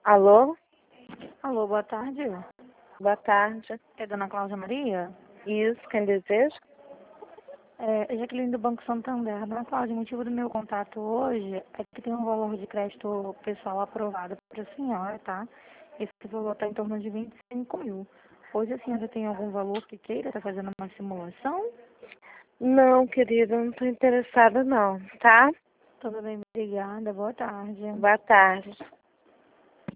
Alô? Alô, boa tarde. Boa tarde. É Dona Cláudia Maria? Isso, quem deseja? É Jaqueline do Banco Santander. Dona Cláudia, o motivo do meu contato hoje é que tem um valor de crédito pessoal aprovado para a senhora, tá? Esse valor está em torno de 25 mil. Hoje a senhora tem algum valor que queira estar fazendo uma simulação? Não, querida, não estou interessada não, tá? Tudo bem, obrigada. Boa tarde. Boa tarde.